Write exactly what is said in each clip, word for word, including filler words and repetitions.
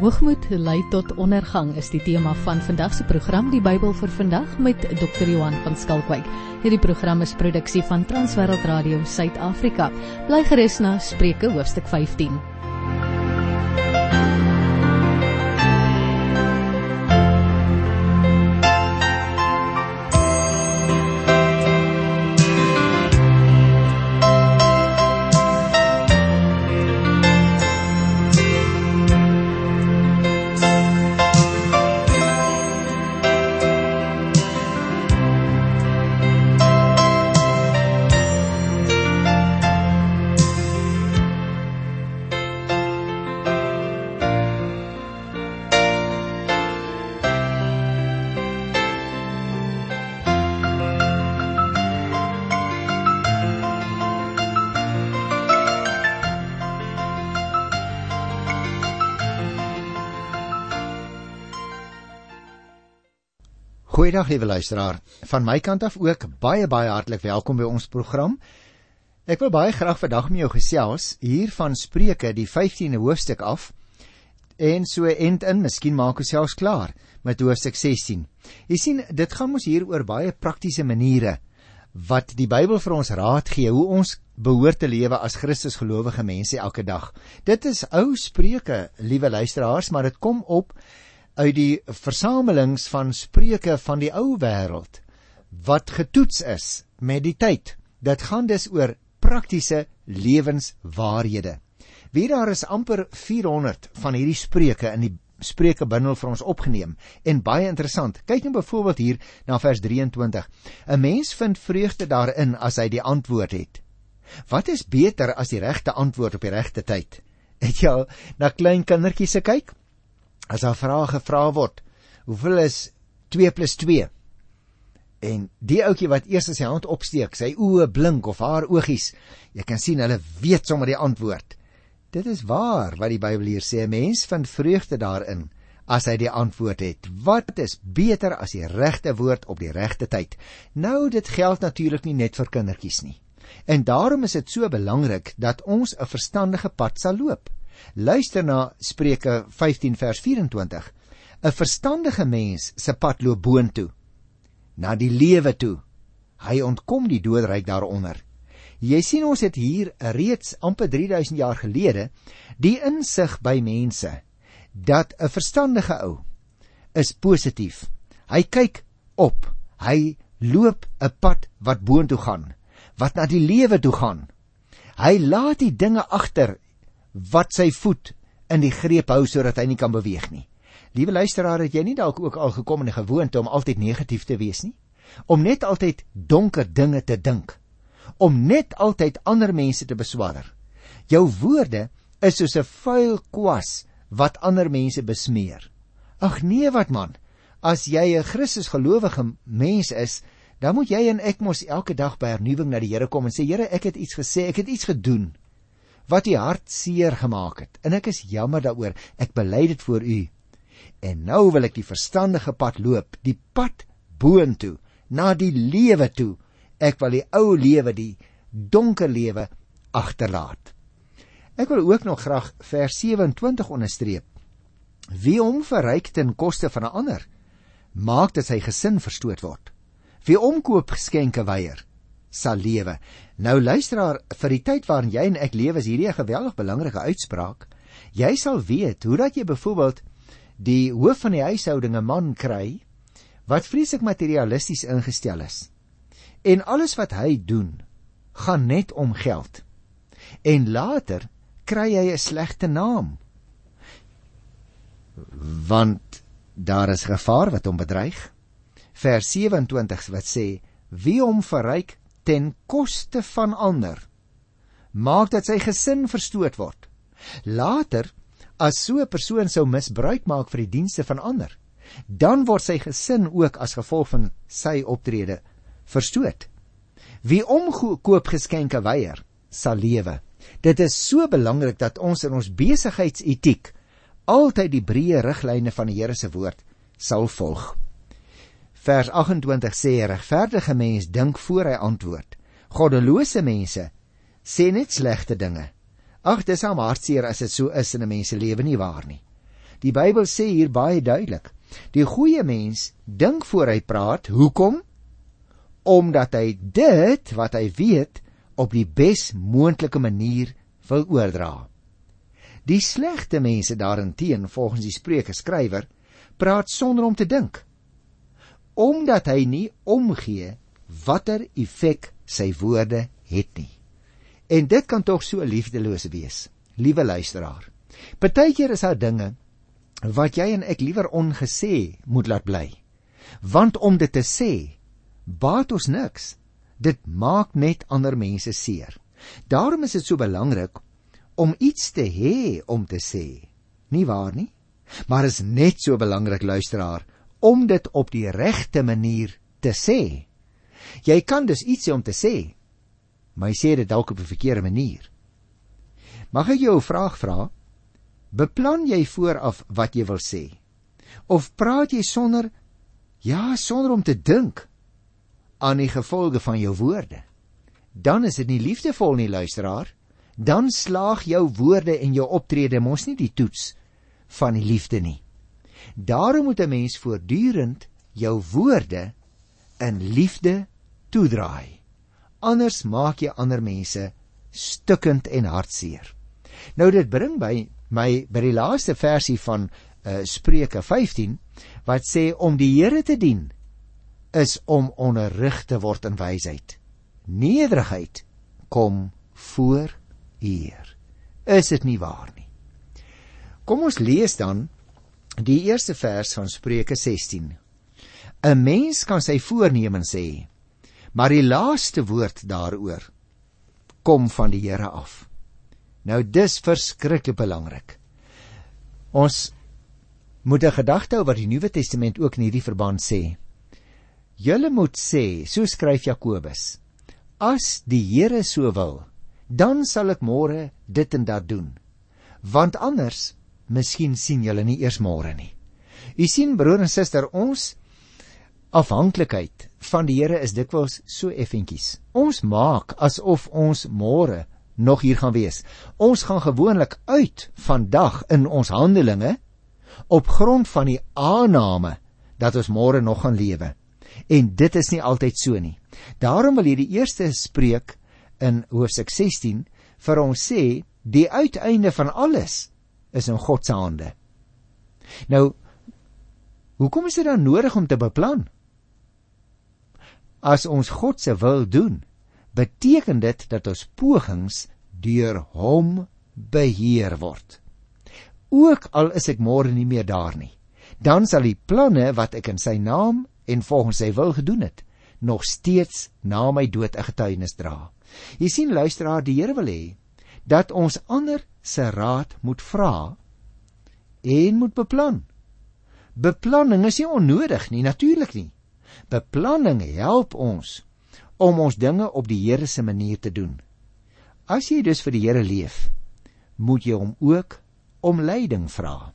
Hoogmoed lei tot ondergang is die tema van vandag se program, die Bybel vir vandag met dokter Johan van Skalkwyk. Hierdie program is produksie van Transwêreld Radio Suid-Afrika. Bly gerus na Spreuke hoofstuk vyftien. Goeiedag, liewe luisteraar. Van my kant af ook baie, baie hartlik welkom by ons program. Ek wil baie graag vandag met jou gesels, hier van Spreuke, die vyftiende hoofstuk af, en so end in, miskien maak ons selfs klaar, met hoofstuk sestien. Jy sien, dit gaan ons hier oor baie praktiese maniere, wat die Bybel vir ons raad gee, hoe ons behoort te lewe as Christus gelowige mense elke dag. Dit is ou Spreuke, liewe luisteraars, maar dit kom op uit die versamelings van spreuke van die ou wêreld, wat getoets is met die tyd. Dit gaan dus oor praktiese lewenswaarhede. Wie daar is amper vierhonderd van hierdie spreuke in die spreukebundel vir ons opgeneem, en baie interessant. Kyk nou byvoorbeeld hier na vers drieëntwintig. 'n Mens vind vreugde daarin as hy die antwoord het. Wat is beter as die regte antwoord op die regte tyd? Het jy al na klein kindertjies gekyk? As daar vrae gevra word, hoeveel is twee plus twee? En die ouetjie wat eers sy hand opsteek, sy oë blink of haar oogies, jy kan sien, hulle weet sommer die antwoord. Dit is waar wat die Bybel hier sê, 'n mens vind vreugde daarin, as hy die antwoord het. Wat is beter as die regte woord op die regte tyd? Nou, dit geld natuurlik nie net vir kindertjies nie. En daarom is dit so belangrik, dat ons 'n verstandige pad sal loop. Luister na Spreuke vyftien vers vyf-en-twintig. 'n Verstandige mens se pad loop boontoe, na die lewe toe. Hy ontkom die doodryk daaronder. Jy sien, ons het hier reeds amper drie duisend jaar gelede die insig by mense, dat 'n verstandige ou is positief. Hy kyk op, hy loop 'n pad wat boontoe gaan, wat na die lewe toe gaan. Hy laat die dinge agter wat sy voet in die greep hou, sodat hy nie kan beweeg nie. Liewe luisteraar, het jy nie dalk ook al gekom in die gewoonte om altyd negatief te wees nie? Om net altyd donker dinge te dink, om net altyd ander mense te beswadder. Jou woorde is soos 'n vuil kwas wat ander mense besmeer. Ag nee, wat man, as jy 'n Christus gelowige mens is, dan moet jy en ek mos elke dag by hernuwing na die Here kom en sê, Here, ek het iets gesê, ek het iets gedoen wat die hart seer gemaak het, en ek is jammer daaroor, ek bely dit voor u, en nou wil ek die verstandige pad loop, die pad boontoe, na die lewe toe. Ek wil die ou lewe, die donker lewe, agterlaat. Ek wil ook nog graag vers sewe-en-twintig onderstreep. Wie hom verryk ten koste van 'n ander, maak dat sy gesin verstoot word. Wie omkoop geskenke weier, sal lewe. Nou luisteraar, vir die tyd waarin jy en ek lewe, is hierdie 'n geweldig belangrike uitspraak. Jy sal weet, hoe dat jy byvoorbeeld die hoof van die huishouding 'n man kry, wat vreeslik materialisties ingestel is. En alles wat hy doen, gaan net om geld. En later kry hy 'n slegte naam. Want daar is gevaar wat hom bedreig. Vers sewe-en-twintig wat sê, wie hom verryk ten koste van ander, maak dat sy gesin verstoot word. Later, as so 'n persoon sou misbruik maak vir die dienste van ander, dan word sy gesin ook as gevolg van sy optrede verstoot. Wie omkoop geskenke weier, sal lewe. Dit is so belangrik dat ons in ons besigheidsetiek altyd die breë riglyne van die Here se woord sal volg. Vers agt-en-twintig sê, regverdige mens dink voor hy antwoord. Goddelose mense sê net slegte dinge. Ag, dis am hartseer as dit so is in 'n mens se lewe, nie waar nie. Die Bybel sê hier baie duidelik, die goeie mens dink voor hy praat. Hoekom? Omdat hy dit wat hy weet op die bes moontlike manier wil oordra. Die slegte mense daarenteen, volgens die Spreuke skrywer, praat sonder om te dink, omdat hy nie omgee watter effek sy woorde het nie. En dit kan tog so liefdeloos wees, liewe luisteraar. Partykeer is daar dinge wat jy en ek liewer ongesê moet laat bly, want om dit te sê, baat ons niks. Dit maak net ander mense seer. Daarom is dit so belangrik om iets te hê om te sê. Nie waar nie? Maar is net so belangrik, luisteraar, om dit op die regte manier te sê. Jy kan dus iets sê om te sê, maar jy sê dit dalk op 'n verkeerde manier. Mag ek jou 'n vraag vra? Beplan jy vooraf wat jy wil sê? Of praat jy sonder, ja, sonder om te dink aan die gevolge van jou woorde? Dan is dit nie liefdevol nie, luisteraar. Dan slaag jou woorde en jou optrede mos nie die toets van die liefde nie. Daarom moet 'n mens voortdurend jou woorde in liefde toedraai. Anders maak jy ander mense stukkend en hartseer. Nou dit bring by my by die laaste versie van uh, Spreuke vyftien, wat sê om die Here te dien is om onderrig te word in wysheid. Nederigheid kom voor eer. Is dit nie waar nie? Kom ons lees dan die eerste vers van Spreuke sestien. 'n Mens kan sy voornemens hê, maar die laaste woord daaroor kom van die Here af. Nou dis verskriklik belangrik. Ons moet 'n gedagte hou wat die Nuwe Testament ook in hierdie verband sê. Julle moet sê, so skryf Jakobus, as die Here so wil, dan sal ek môre dit en dat doen. Want anders, miskien sien julle nie eers môre nie. U sien, broer en suster, ons afhanklikheid van die Here is dikwels so effentjies. Ons maak asof ons môre nog hier gaan wees. Ons gaan gewoonlik uit vandag in ons handelinge op grond van die aanname dat ons môre nog gaan lewe. En dit is nie altyd so nie. Daarom wil hierdie eerste spreek in hoofstuk sestien vir ons sê, die uiteinde van alles is in God se hande. Nou, hoekom is dit dan nodig om te beplan? As ons God se wil doen, beteken dit dat ons pogings deur hom beheer word. Ook al is ek môre nie meer daar nie, dan sal die planne wat ek in sy naam en volgens sy wil gedoen het, nog steeds na my dood 'n getuienis dra. Jy sien, luisteraar, die Here wil hê dat ons ander se raad moet vra en moet beplan. Beplanning is nie onnodig nie, natuurlik nie. Beplanning help ons om ons dinge op die Here se manier te doen. As jy dus vir die Here leef, moet jy hom ook om leiding vra.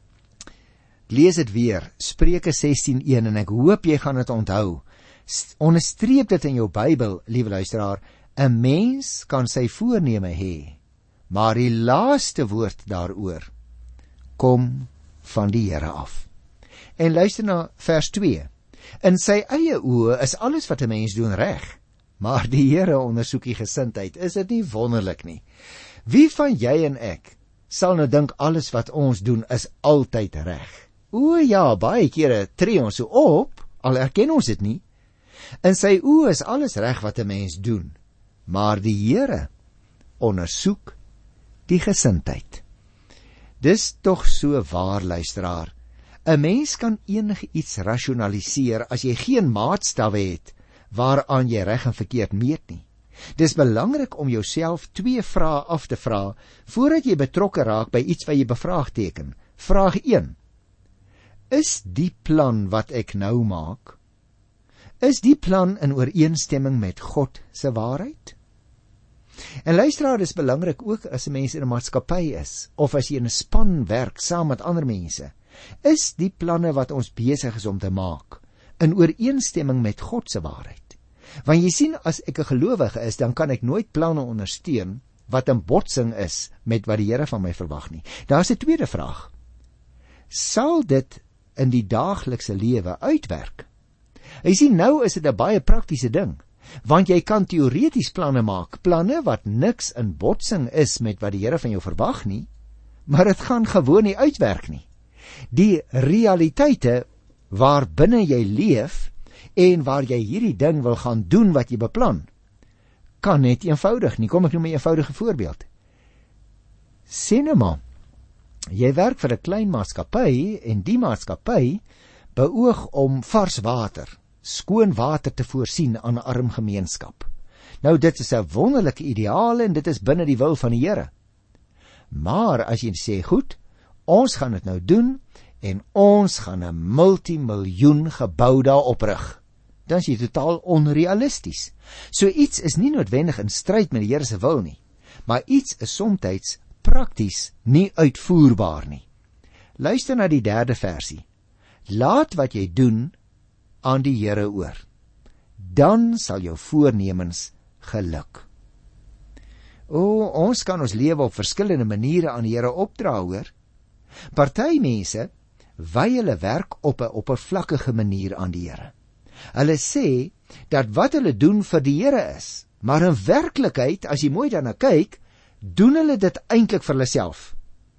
Lees dit weer, Spreuke sestien een, en ek hoop jy gaan dit onthou. Onderstreep dit in jou Bybel, liewe luisteraar, 'n mens kan sy voorneme hê, maar die laaste woord daaroor kom van die Here af. En luister na vers twee. In sy eie oë is alles wat 'n mens doen reg, maar die Here ondersoek die gesindheid. Is dit nie wonderlik nie? Wie van jy en ek sal nou dink alles wat ons doen is altyd reg? O ja, baie kere tree ons so op, al erken ons dit nie. In sy oë is alles reg wat 'n mens doen, maar die Here ondersoek die gesindheid. Dis tog so waar, luisteraar. 'n Mens kan enige iets rasionaliseer as jy geen maatstawwe het waaraan jy reg en verkeerd meet nie. Dis belangrik om jouself twee vrae af te vra voordat jy betrokke raak by iets wat jy bevraagteken. Vraag een: Is die plan wat ek nou maak, is die plan in ooreenstemming met God se waarheid? En luisteraar, dis belangrik ook as 'n mens in 'n maatskappy is, of as jy in 'n span werk saam met ander mense. Is die planne wat ons besig is om te maak in ooreenstemming met God se waarheid? Want jy sien, as ek 'n gelowige is, dan kan ek nooit planne ondersteun wat in botsing is met wat die Here van my verwag nie. Daar's 'n tweede vraag. sal dit in die daaglikse lewe uitwerk. Jy sien, nou is dit 'n baie praktiese ding, want jy kan teoreties planne maak, planne wat niks in botsing is met wat die Here van jou verwag nie, maar dit gaan gewoon nie uitwerk nie. Die realiteite waar binne jy leef en waar jy hierdie ding wil gaan doen wat jy beplan, kan net eenvoudig nie. Kom ek noem 'n eenvoudige voorbeeld. Sê nou maar, jy werk vir 'n klein maatskappy en die maatskappy beoog om vars water, skoon water te voorsien aan 'n arm gemeenskap. Nou dit is 'n wonderlike ideaal en dit is binne die wil van die Here. Maar as jy sê, goed, ons gaan dit nou doen en ons gaan 'n multimiljoen gebou daar oprig, dan is jy totaal onrealisties. So iets is nie noodwendig in stryd met die Here se wil nie, maar iets is soms prakties nie uitvoerbaar nie. Luister na die derde versie. Laat wat jy doen aan die Here oor. Dan sal jou voornemens geluk. O, ons kan ons lewe op verskillende maniere aan die Here opdra, hoor. Party mense wy hulle werk op 'n oppervlakkige manier aan die Here. Hulle sê dat wat hulle doen vir die Here is, maar in werklikheid, as jy mooi daarna kyk, doen hulle dit eintlik vir hulle self.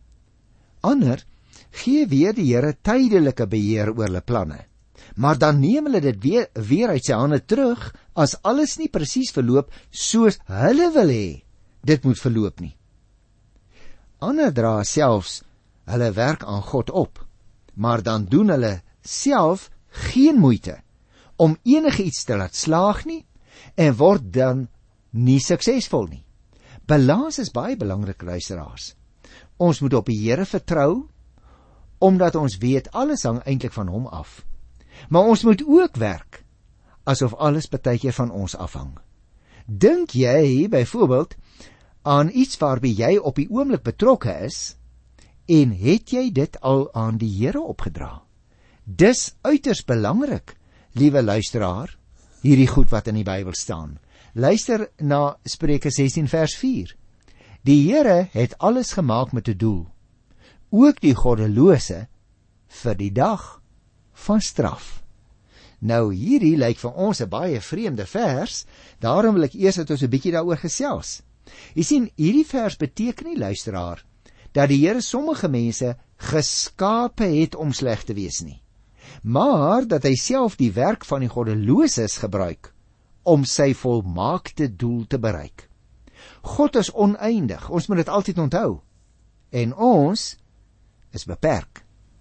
Ander gee weer die Here tydelike beheer oor hulle planne, maar dan neem hulle dit weer, weer uit sy hande terug as alles nie presies verloop soos hulle wil hê dit moet verloop nie. Ander dra selfs hulle werk aan God op, maar dan doen hulle self geen moeite om enige iets te laat slaag nie en word dan nie suksesvol nie. Balans is baie belangrik, luisteraars. Ons moet op die Here vertrou, omdat ons weet alles hang eintlik van hom af. Maar ons moet ook werk asof alles partykeer van ons afhang. Dink jy byvoorbeeld aan iets waarby jy op die oomblik betrokke is en het jy dit al aan die Here opgedra? Dis uiters belangrik, liewe luisteraar, hierdie goed wat in die Bybel staan. Luister na Spreuke sestien vers vier. Die Here het alles gemaak met 'n doel, ook die goddelose vir die dag van straf. Nou hierdie lyk vir ons 'n baie vreemde vers, daarom wil ek eers dat ons 'n bietjie daaroor gesels. Jy sien, hierdie vers beteken nie, luisteraar, dat die Here sommige mense geskape het om sleg te wees nie, maar dat hy self die werk van die goddeloses gebruik om sy volmaakte doel te bereik. God is oneindig, ons moet dit altyd onthou, en ons is beperk.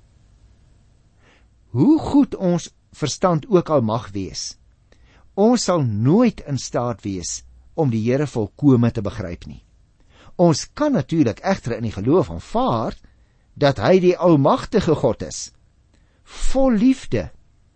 Hoe goed ons verstand ook al mag wees, ons sal nooit in staat wees om die Here volkome te begryp nie. Ons kan natuurlik egter in die geloof aanvaar dat hy die almagtige God is, vol liefde,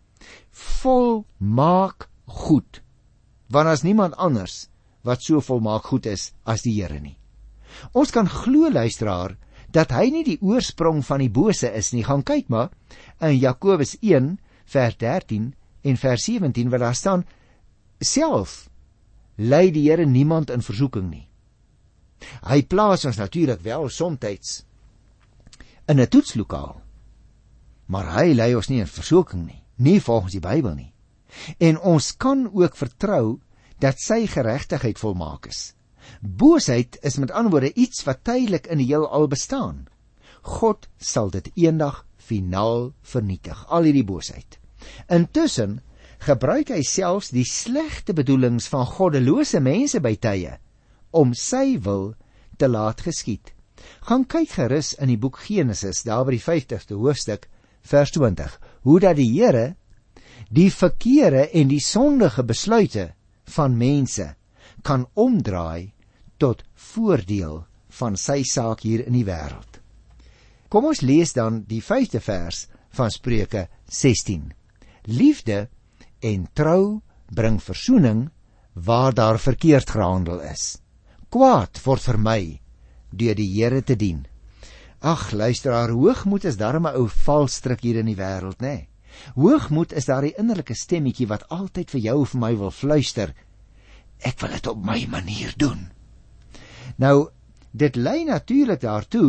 volmaak goed, want as niemand anders wat so volmaak goed is as die Here nie. Ons kan glo, luisteraar, dat hy nie die oorsprong van die bose is nie. Gaan kyk maar in Jakobus een vers dertien en vers sewentien, waar daar staan, self lei die Here niemand in versoeking nie. Hy plaas ons natuurlik wel somtyds in 'n toetslokaal, maar hy lei ons nie in versoeking nie, nie volgens die Bybel nie. En ons kan ook vertrou dat sy geregtigheid volmaak is. Boosheid is met ander woorde iets wat tydelik in die heelal bestaan. God sal dit eendag finaal vernietig, al hierdie boosheid. Intussen gebruik hy selfs die slegte bedoelings van goddelose mense by tye om sy wil te laat geskied. Gaan kyk gerus in die boek Genesis, daar by die vyftigste hoofstuk, vers twintig, hoe dat die Here die verkeerde en die sondige besluite van mense kan omdraai tot voordeel van sy saak hier in die wêreld. Kom ons lees dan die vyfde vers van Spreuke sestien. Liefde en trou bring versoening waar daar verkeerd gehandel is. Kwaad word vermy deur die Here te dien. Ag, luisteraar, hoogmoed is darm 'n ou valstrik hier in die wêreld, nê? Nee. Hoogmoed is daar die innerlike stemmetjie wat altyd vir jou of vir my wil fluister, ek wil dit op my manier doen. Nou, dit lei natuurlik daartoe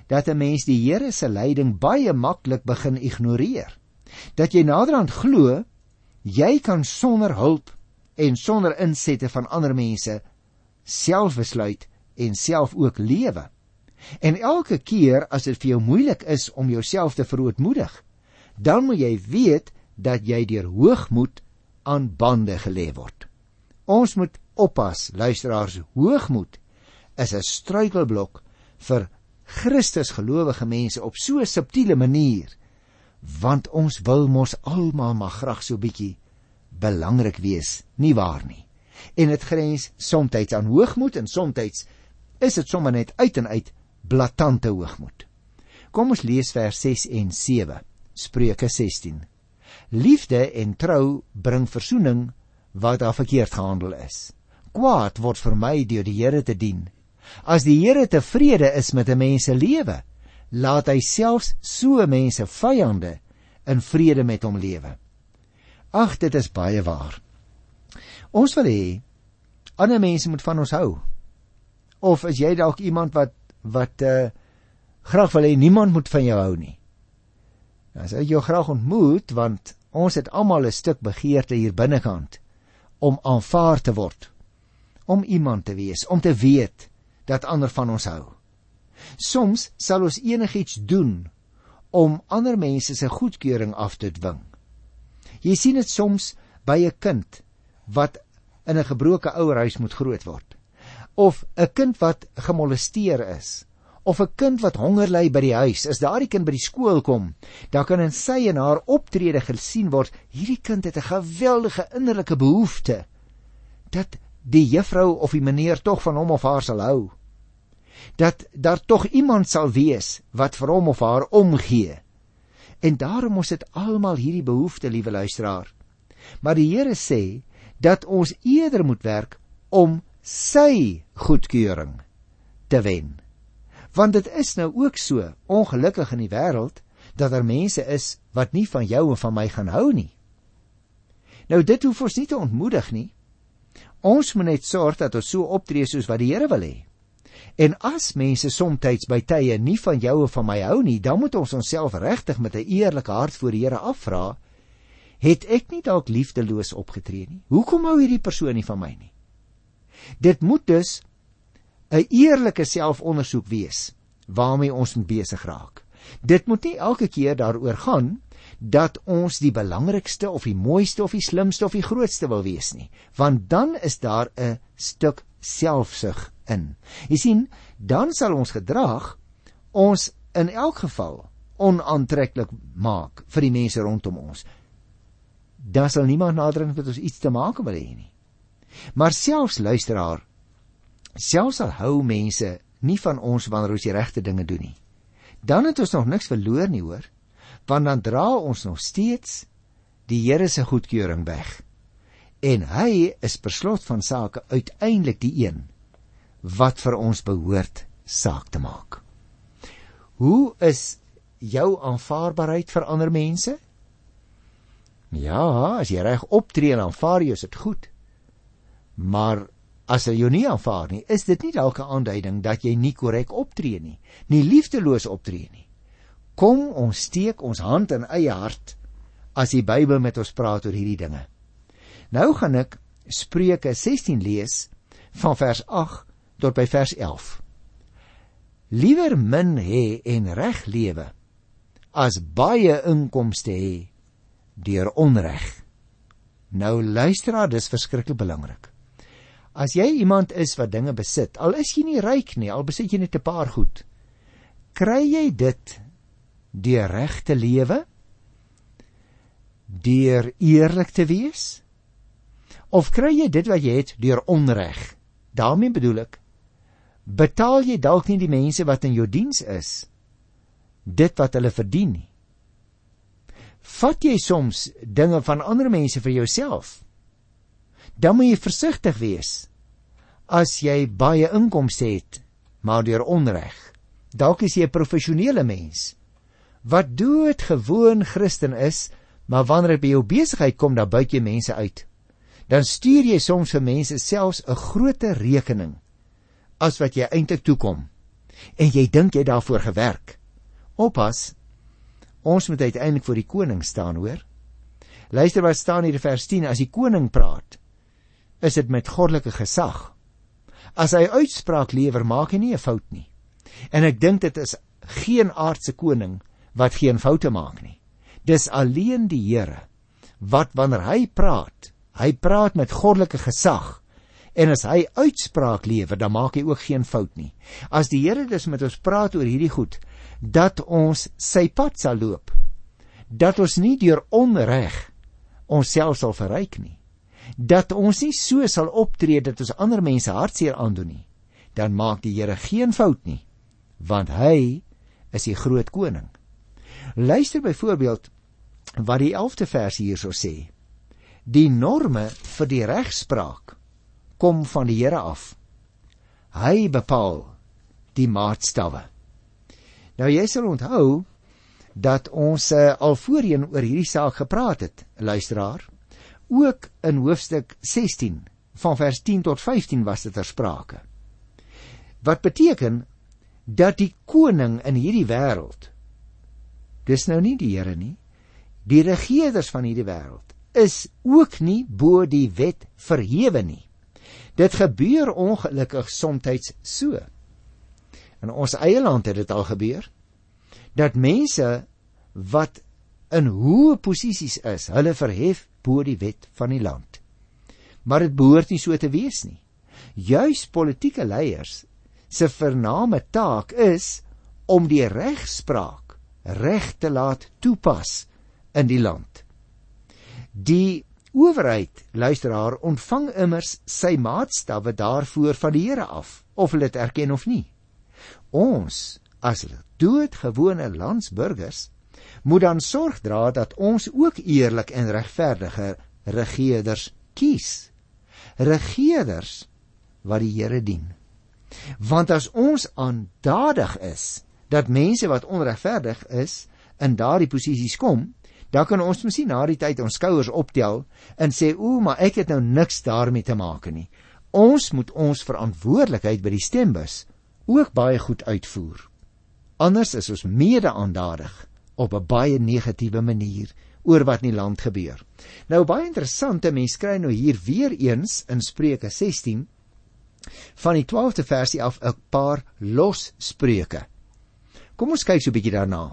dat 'n mens die Here se leiding baie maklik begin ignoreer. Dat jy naderhand glo, jy kan sonder hulp en sonder insette van ander mense self besluit en self ook lewe. En elke keer as dit vir jou moeilik is om jouself te verootmoedig, dan moet jy weet dat jy deur hoogmoed aan bande gelê word. Ons moet oppas, luisteraars, hoogmoed is 'n struikelblok vir Christus gelowige mense op so 'n subtiele manier, want ons wil mos almal maar graag so bietjie belangrik wees, nie waar nie? En dit grens somtyds aan hoogmoed en somtyds is dit sommer net uit en uit blaatante hoogmoed. Kom ons lees vers ses en sewe, Spreuke sestien. Liefde en trou bring versoening waar daar verkeerd gehandel is. Kwaad word vermy deur die Here te dien. As die Here tevrede is met 'n mens se lewe, laat hy selfs so mense vyande in vrede met hom lewe. Ag, dit is baie waar. Ons wil hê ander mense moet van ons hou. Of is jy dalk iemand wat wat uh, graag wil hê niemand moet van jou hou nie? As ek jou graag ontmoet, want ons het almal 'n stuk begeerte hier binnekant om aanvaar te word, om iemand te wees, om te weet dat ander van ons hou. Soms sal ons enigiets doen om ander mense se goedkeuring af te dwing. Jy sien dit soms by 'n kind wat in 'n gebroke ouerhuis moet groot word, of 'n kind wat gemolesteer is, of 'n kind wat honger ly by die huis. As daardie kind by die skool kom, dan kan in sy en haar optrede gesien word, hierdie kind het 'n geweldige innerlike behoefte dat die juffrou of die meneer tog van hom of haar sal hou, dat daar tog iemand sal wees wat vir hom of haar omgee. En daarom ons het almal hierdie behoefte, liewe luisteraar. Maar die Here sê dat ons eerder moet werk om sy goedkeuring te wen. Want dit is nou ook so ongelukkig in die wêreld dat daar mense is wat nie van jou en van my gaan hou nie. Nou dit hoef ons nie te ontmoedig nie. Ons moet net sorg dat ons so optree soos wat die Here wil hê. En as mense somtyds by tye nie van jou of van my hou nie, dan moet ons onsself regtig met 'n eerlike hart voor die Here afvra, het ek nie dalk liefdeloos opgetree nie? Hoekom hou hierdie persoon nie van my nie? Dit moet dus 'n eerlike selfondersoek wees waarmee ons moet besig raak. Dit moet nie elke keer daaroor gaan dat ons die belangrikste of die mooiste of die slimste of die grootste wil wees nie, want dan is daar 'n stuk selfsug in. Jy sien, dan sal ons gedrag ons in elk geval onaantreklik maak vir die mense rondom ons. Dan sal niemand nader met ons iets te maak wil hê nie. Maar selfs, luisteraar, selfs sal hou mense nie van ons wanneer ons die regte dinge doen nie. Dan het ons nog niks verloor nie, hoor, want dan dra ons nog steeds die Here se goedkeuring weg. En hy is per slot van sake uiteindelik die een wat vir ons behoort saak te maak. Hoe is jou aanvaarbaarheid vir ander mense? Ja, as jy reg optree en aanvaar jy, is dit goed. Maar as jy jou nie aanvaar nie, is dit nie dalk 'n aanduiding dat jy nie korrek optree nie, nie liefdeloos optree nie. Kom, ons steek ons hand in eie hart as die Bybel met ons praat oor hierdie dinge. Nou gaan ek Spreuke sestien lees van vers agt tot by vers elf. Liewer min hê en reg lewe as baie inkomste hê deur onreg. Nou luister, dis verskriklik belangrik. As jy iemand is wat dinge besit, al is jy nie ryk nie, al besit jy net 'n paar goed, kry jy dit deur reg te lewe, deur eerlik te wees, of kry jy dit wat jy het deur onreg? Daarmee bedoel ek, betaal jy dalk nie die mense wat in jou diens is dit wat hulle verdien nie? Vat jy soms dinge van ander mense vir jouself? Dan moet jy versigtig wees as jy baie inkomste het, maar deur onreg. Dalk is jy 'n professionele mens wat doodgewoon Christen is, maar wanneer dit by jou besigheid kom, dan buit jy mense uit. Dan stuur jy soms vir mense selfs 'n groter rekening as wat jy eintlik toekom. en jy dink jy daarvoor gewerk. Oppas, ons moet uiteindelik voor die koning staan, hoor. Luister wat staan hier in vers tien, as die koning praat, is dit met goddelike gesag. As hy uitspraak lewer, maak hy nie 'n fout nie. En ek dink dit is geen aardse koning wat geen foute maak nie. Dis alleen die Here wat wanneer hy praat, hy praat met goddelike gesag. En as hy uitspraak lewer, dan maak hy ook geen fout nie. As die Here dus met ons praat oor hierdie goed, dat ons sy pad sal loop, dat ons nie deur onreg onsself sal verryk nie, dat ons nie so sal optree dat ons ander mense hartseer aandoen nie, dan maak die Here geen fout nie, want hy is die groot koning. Luister byvoorbeeld wat die elfde vers hierso sê. Die norme vir die regspraak kom van die Here af. Hy bepaal die maatstawwe. Nou jy sal onthou dat ons uh, al voorheen oor hierdie saak gepraat het, luisteraar. Ook in hoofstuk sestien, van vers tien tot vyftien was dit ter sprake. Wat beteken dat die koning in hierdie wêreld, dis nou nie die Here nie, die regerders van hierdie wêreld, is ook nie bo die wet verhewe nie. Dit gebeur ongelukkig somtyds so. In ons eie land het dit al gebeur, dat mense wat in hoë posisies is, hulle verhef bo die wet van die land. Maar dit behoort nie so te wees nie. Juis politieke leiers se vername taak is om die regspraak reg te laat toepas in die land. Die owerheid, luisteraar, ontvang immers sy maatstawwe daarvoor van die Here af, of hulle dit erken of nie. Ons, as doodgewone landsburgers, moet dan sorg dra dat ons ook eerlik en regverdige regerders kies. Regerders wat die Here dien. Want as ons aandadig is, dat mense wat onregverdig is, in daardie posisies kom, dan kan ons miskien na die tyd ons skouers optel en sê, o, maar ek het nou niks daarmee te maak nie. Ons moet ons verantwoordelikheid by die stembus ook baie goed uitvoer. Anders is ons mede-aandadig op 'n baie negatiewe manier oor wat in die land gebeur. Nou baie interessant, 'n mens kry nou hier weer eens in Spreuke sestien van die twaalfde versie af 'n paar losspreuke. Kom ons kyk so 'n bietjie daarna.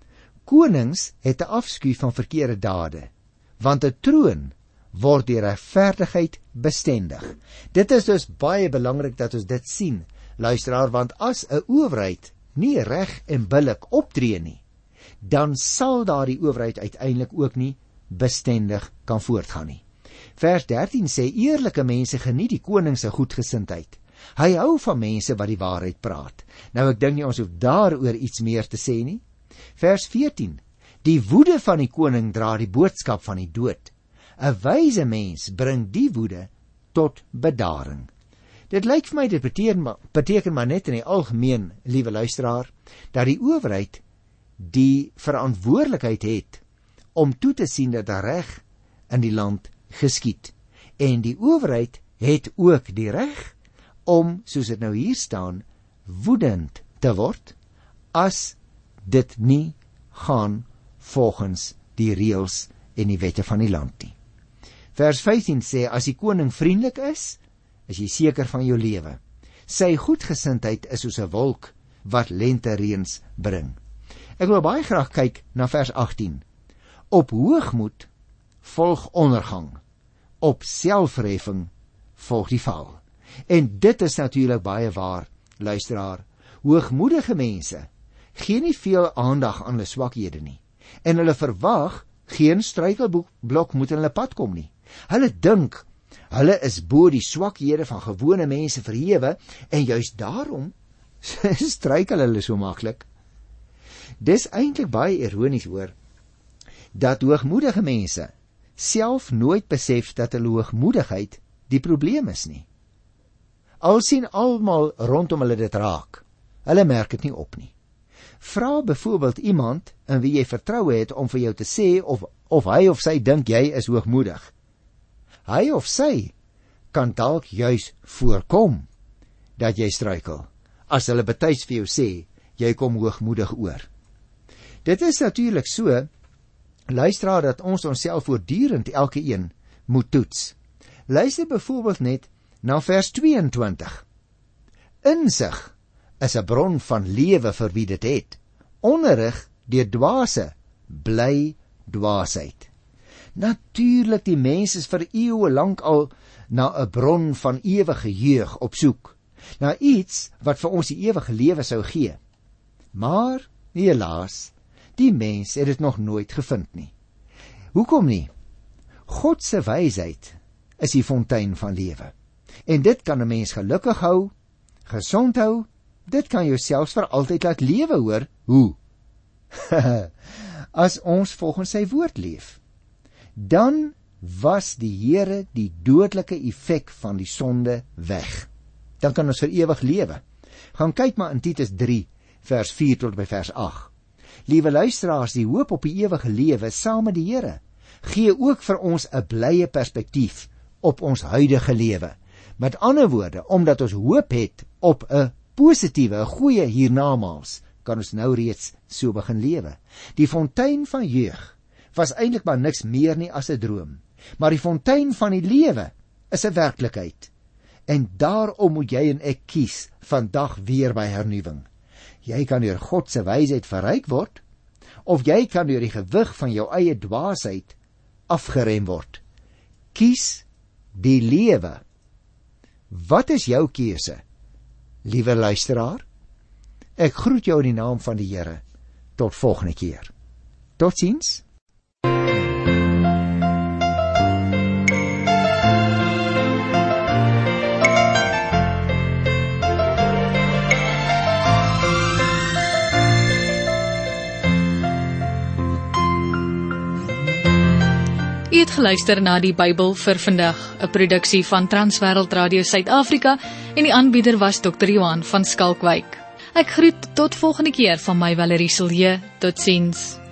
Konings het 'n afskuw van verkeerde dade, want 'n troon word deur regverdigheid bestendig. Dit is dus baie belangrik dat ons dit sien, luisteraar, want as 'n owerheid nie reg en billik optree nie, dan sal daardie owerheid uiteindelik ook nie bestendig kan voortgaan nie. Vers dertien sê, eerlike mense geniet die koning se goedgesindheid. Hy hou van mense wat die waarheid praat. Nou ek dink nie ons hoef daaroor iets meer te sê nie. Vers veertien, die woede van die koning dra die boodskap van die dood. 'n Wyse mens bring die woede tot bedaring. Dit lyk vir my, dit beteken, beteken maar net in die algemeen, liewe luisteraar, dat die owerheid die verantwoordelikheid het om toe te sien dat daar reg in die land geskied. En die owerheid het ook die reg om, soos dit nou hier staan, woedend te word as dit nie gaan volgens die reëls en die wette van die land nie. Vers vyftien sê, as die koning vriendelik is, is jy seker van jou lewe. Sy goedgesindheid is soos 'n wolk wat lentereëns bring. Ek wil baie graag kyk na vers agttien. Op hoogmoed volg ondergang, op selfverheffing volg die val. En dit is natuurlik baie waar, luisteraar. Hoogmoedige mense gee nie veel aandag aan hulle swakhede nie, en hulle verwag geen struikelblok moet in hulle pad kom nie. Hulle dink hulle is bo die swakhede van gewone mense verhewe, en juist daarom struikel hulle so maklik. Dis eintlik baie ironies hoor, dat hoogmoedige mense self nooit besef dat hulle hoogmoedigheid die probleem is nie. Al sien almal rondom hulle dit raak, hulle merk dit nie op nie. Vra byvoorbeeld iemand in wie jy vertroue het om vir jou te sê of, of hy of sy dink jy is hoogmoedig. Hy of sy kan dalk juis voorkom dat jy struikel, as hulle betuigs vir jou sê, jy kom hoogmoedig oor. Dit is natuurlik so, luisteraar, dat ons onsself voortdurend elke een moet toets. Luister byvoorbeeld net na vers tweeëntwintig. Insig is 'n bron van lewe vir wie dit het. Onderrig deur dwaase bly dwaasheid. Natuurlik, die mens is vir eeue lank al na 'n bron van ewige jeug op soek, na iets wat vir ons die ewige lewe sou gee. Maar, helaas, die mens het dit nog nooit gevind nie. Hoekom nie? God se wysheid is die fontein van lewe. En dit kan 'n mens gelukkig hou, gesond hou, dit kan jou selfs vir altyd laat lewe, hoor. Hoe? As ons volgens sy woord leef. Dan was die Here die dodelike effek van die sonde weg. Dan kan ons vir ewig lewe. Gaan kyk maar in Titus drie, vers vier tot by vers agt. Liewe luisteraars, die hoop op die ewige lewe saam met die Here gee ook vir ons 'n blye perspektief op ons huidige lewe. Met ander woorde, omdat ons hoop het op 'n positiewe, 'n goeie hiernamaals, kan ons nou reeds so begin lewe. Die fontein van jeug was eintlik maar niks meer nie as 'n droom, maar die fontein van die lewe is 'n werklikheid. En daarom moet jy en ek kies vandag weer by hernuwing. Jy kan deur God se wysheid verryk word, of jy kan deur die gewig van jou eie dwaasheid afgerem word. Kies die lewe. Wat is jou keuse, liewe luisteraar? Ek groet jou in die naam van die Here. Tot volgende keer. Totsiens. U het geluister na die Bybel vir vandag, 'n produksie van Transwêreld Radio Suid-Afrika, en die aanbieder was dokter Johan van Skalkwyk. Ek groet tot volgende keer van my Valerie Silje. Totsiens.